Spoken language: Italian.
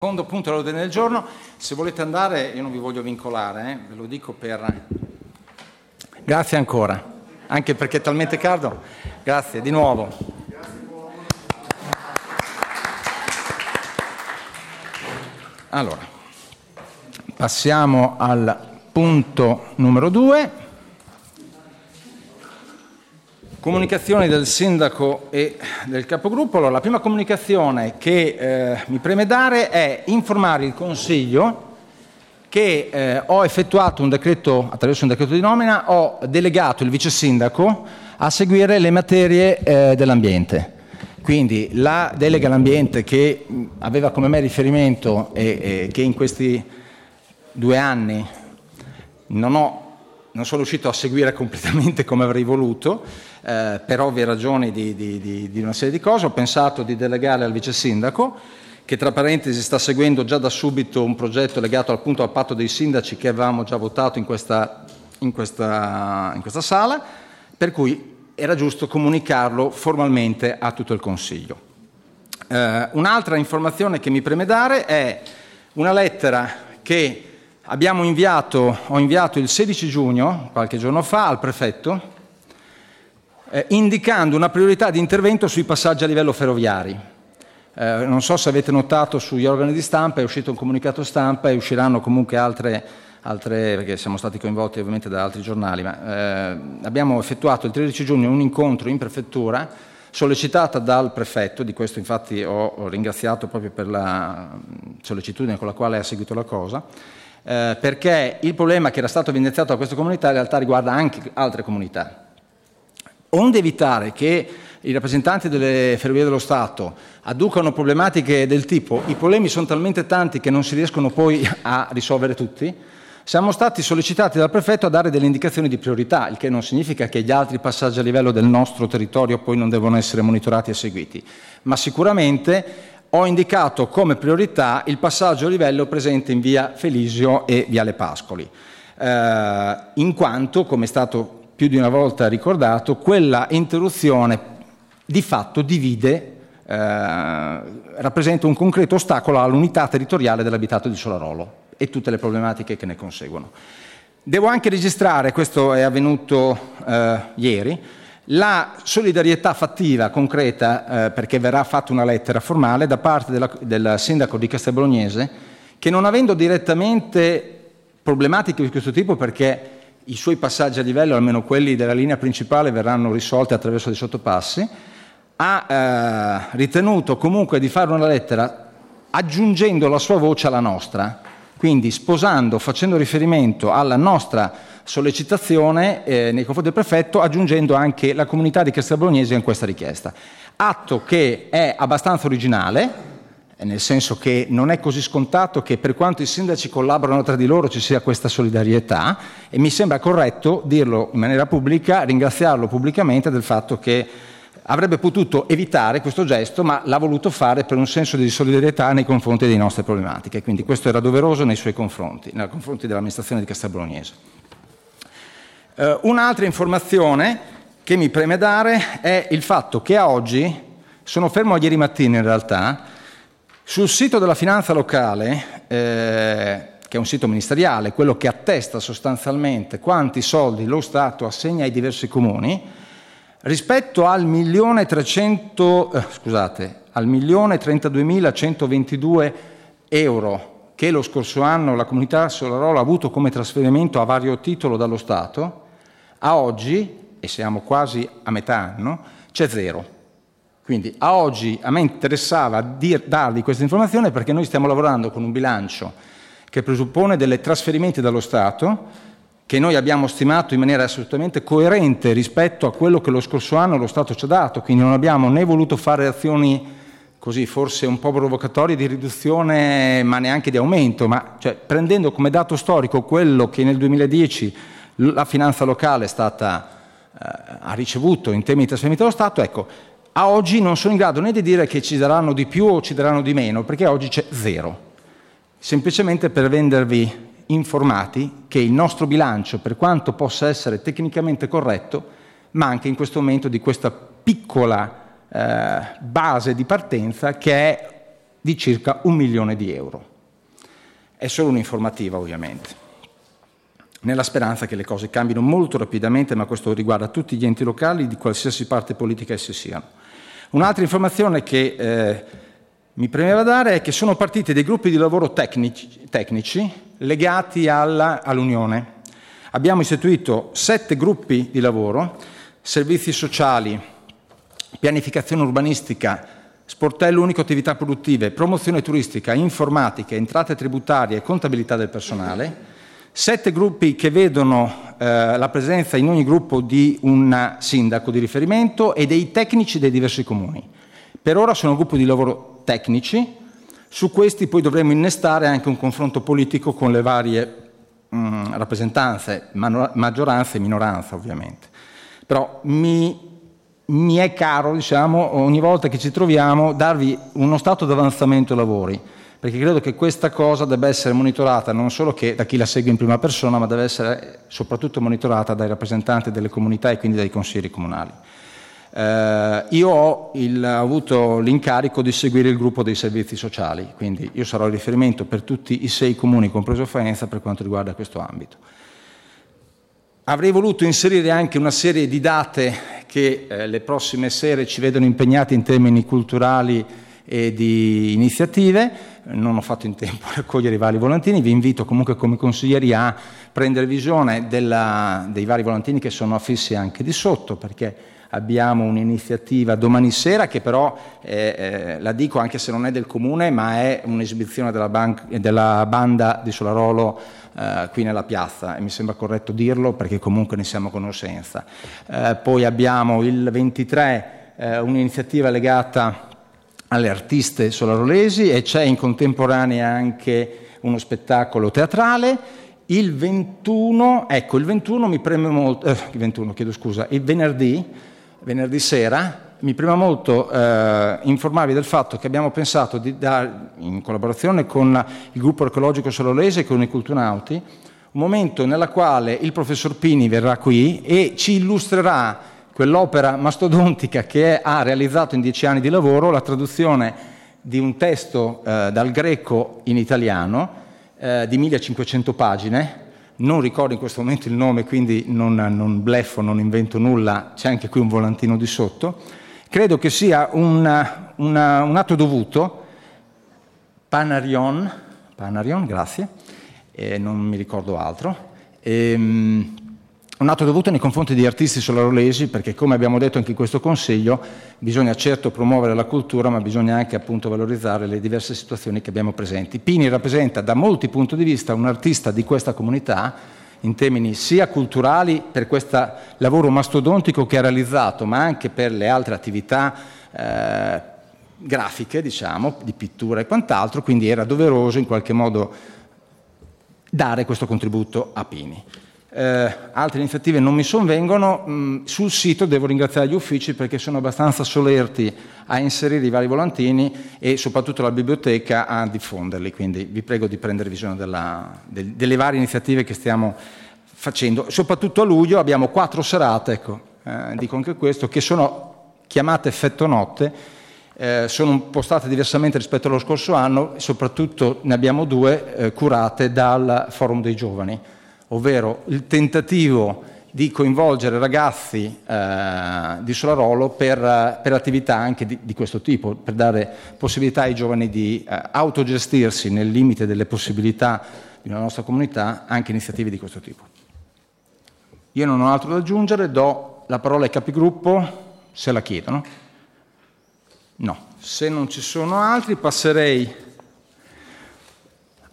Secondo punto dell'ordine del giorno, se volete andare, io non vi voglio vincolare, ve lo dico per... Grazie ancora, anche perché è talmente caldo. Grazie, di nuovo. Allora, passiamo al punto numero 2. Comunicazioni del sindaco e del capogruppo. Allora, la prima comunicazione che mi preme dare è informare il Consiglio che ho effettuato attraverso un decreto di nomina, ho delegato il vice sindaco a seguire le materie dell'ambiente. Quindi la delega all'ambiente che aveva come me riferimento e che in questi 2 anni non sono riuscito a seguire completamente come avrei voluto, per ovvie ragioni di una serie di cose, ho pensato di delegare al vice sindaco, che tra parentesi sta seguendo già da subito un progetto legato al patto dei sindaci che avevamo già votato in questa sala, per cui era giusto comunicarlo formalmente a tutto il Consiglio. Un'altra informazione che mi preme dare è una lettera che ho inviato il 16 giugno, qualche giorno fa, al prefetto, indicando una priorità di intervento sui passaggi a livello ferroviari. Non so se avete notato sugli organi di stampa, è uscito un comunicato stampa e usciranno comunque altre perché siamo stati coinvolti ovviamente da altri giornali, ma abbiamo effettuato il 13 giugno un incontro in prefettura sollecitata dal prefetto, di questo infatti ho ringraziato proprio per la sollecitudine con la quale ha seguito la cosa, perché il problema che era stato evidenziato da questa comunità in realtà riguarda anche altre comunità. Onde evitare che i rappresentanti delle Ferrovie dello Stato adducano problematiche del tipo i problemi sono talmente tanti che non si riescono poi a risolvere tutti, siamo stati sollecitati dal prefetto a dare delle indicazioni di priorità, il che non significa che gli altri passaggi a livello del nostro territorio poi non devono essere monitorati e seguiti, ma sicuramente ho indicato come priorità il passaggio a livello presente in via Felisio e viale Pascoli, in quanto, come è stato più di una volta ricordato, quella interruzione di fatto rappresenta un concreto ostacolo all'unità territoriale dell'abitato di Solarolo e tutte le problematiche che ne conseguono. Devo anche registrare, questo è avvenuto ieri, la solidarietà fattiva concreta, perché verrà fatta una lettera formale da parte del sindaco di Castelbolognese, che non avendo direttamente problematiche di questo tipo, perché i suoi passaggi a livello, almeno quelli della linea principale, verranno risolti attraverso dei sottopassi, ha ritenuto comunque di fare una lettera aggiungendo la sua voce alla nostra, quindi facendo riferimento alla nostra sollecitazione nei confronti del prefetto, aggiungendo anche la comunità di Castelbolognese in questa richiesta. Atto che è abbastanza originale, nel senso che non è così scontato che per quanto i sindaci collaborano tra di loro ci sia questa solidarietà, e mi sembra corretto dirlo in maniera pubblica, ringraziarlo pubblicamente del fatto che avrebbe potuto evitare questo gesto, ma l'ha voluto fare per un senso di solidarietà nei confronti delle nostre problematiche, quindi questo era doveroso nei suoi confronti dell'amministrazione di Castelbolognese. Un'altra informazione che mi preme dare è il fatto che a oggi, sono fermo a ieri mattina in realtà, sul sito della finanza locale, che è un sito ministeriale, quello che attesta sostanzialmente quanti soldi lo Stato assegna ai diversi comuni, rispetto al 1.032.122 euro che lo scorso anno la comunità Solarolo ha avuto come trasferimento a vario titolo dallo Stato, a oggi, e siamo quasi a metà anno, c'è zero. Quindi a oggi a me interessava darvi questa informazione perché noi stiamo lavorando con un bilancio che presuppone dei trasferimenti dallo Stato che noi abbiamo stimato in maniera assolutamente coerente rispetto a quello che lo scorso anno lo Stato ci ha dato, quindi non abbiamo né voluto fare azioni così forse un po' provocatorie di riduzione ma neanche di aumento, ma cioè, prendendo come dato storico quello che nel 2010 la finanza locale ha ricevuto in termini di trasferimenti dallo Stato, ecco, a oggi non sono in grado né di dire che ci daranno di più o ci daranno di meno, perché oggi c'è zero. Semplicemente per rendervi informati che il nostro bilancio, per quanto possa essere tecnicamente corretto, manca in questo momento di questa piccola base di partenza che è di circa 1 milione di euro. È solo un'informativa, ovviamente, nella speranza che le cose cambino molto rapidamente, ma questo riguarda tutti gli enti locali di qualsiasi parte politica essi siano. Un'altra informazione che mi premeva dare è che sono partiti dei gruppi di lavoro tecnici legati all'Unione. Abbiamo istituito 7 gruppi di lavoro: servizi sociali, pianificazione urbanistica, sportello unico attività produttive, promozione turistica, informatica, entrate tributarie e contabilità del personale. 7 gruppi che vedono la presenza in ogni gruppo di un sindaco di riferimento e dei tecnici dei diversi comuni. Per ora sono gruppi di lavoro tecnici, su questi poi dovremo innestare anche un confronto politico con le varie rappresentanze, maggioranza e minoranza ovviamente. Però mi è caro, diciamo, ogni volta che ci troviamo, darvi uno stato di avanzamento ai lavori, perché credo che questa cosa debba essere monitorata non solo da chi la segue in prima persona, ma deve essere soprattutto monitorata dai rappresentanti delle comunità e quindi dai consiglieri comunali. Io ho avuto l'incarico di seguire il gruppo dei servizi sociali, quindi io sarò il riferimento per tutti i 6 comuni, compreso Faenza, per quanto riguarda questo ambito. Avrei voluto inserire anche una serie di date che le prossime sere ci vedono impegnati in termini culturali e di iniziative. Non ho fatto in tempo a raccogliere i vari volantini, vi invito comunque come consiglieri a prendere visione dei vari volantini che sono affissi anche di sotto, perché abbiamo un'iniziativa domani sera che però, la dico anche se non è del comune, ma è un'esibizione della banda di Solarolo qui nella piazza, e mi sembra corretto dirlo perché comunque ne siamo a conoscenza. Poi abbiamo il 23 un'iniziativa legata alle artiste solarolesi e c'è in contemporanea anche uno spettacolo teatrale. Il 21 mi preme molto, il venerdì sera, mi preme molto informarvi del fatto che abbiamo pensato di dare, in collaborazione con il gruppo archeologico solarolese e con i cultunauti, un momento nella quale il professor Pini verrà qui e ci illustrerà quell'opera mastodontica che ha realizzato in 10 anni di lavoro, la traduzione di un testo dal greco in italiano di 1500 pagine. Non ricordo in questo momento il nome, quindi non bleffo, non invento nulla, c'è anche qui un volantino di sotto. Credo che sia un atto dovuto, Panarion, grazie, non mi ricordo altro, un atto dovuto nei confronti di artisti solarolesi, perché come abbiamo detto anche in questo Consiglio bisogna certo promuovere la cultura, ma bisogna anche appunto valorizzare le diverse situazioni che abbiamo presenti. Pini rappresenta da molti punti di vista un artista di questa comunità, in termini sia culturali per questo lavoro mastodontico che ha realizzato, ma anche per le altre attività grafiche, diciamo, di pittura e quant'altro, quindi era doveroso in qualche modo dare questo contributo a Pini. Altre iniziative non mi sovvengono. Sul sito devo ringraziare gli uffici perché sono abbastanza solerti a inserire i vari volantini e soprattutto la biblioteca a diffonderli, quindi vi prego di prendere visione delle varie iniziative che stiamo facendo. Soprattutto a luglio abbiamo 4 serate, dico anche questo, che sono chiamate effetto notte, sono impostate diversamente rispetto allo scorso anno, e soprattutto ne abbiamo 2 curate dal Forum dei Giovani, ovvero il tentativo di coinvolgere ragazzi di Solarolo per attività anche di questo tipo, per dare possibilità ai giovani di autogestirsi nel limite delle possibilità di una nostra comunità, anche iniziative di questo tipo. Io non ho altro da aggiungere, do la parola ai capigruppo se la chiedono. No, se non ci sono altri passerei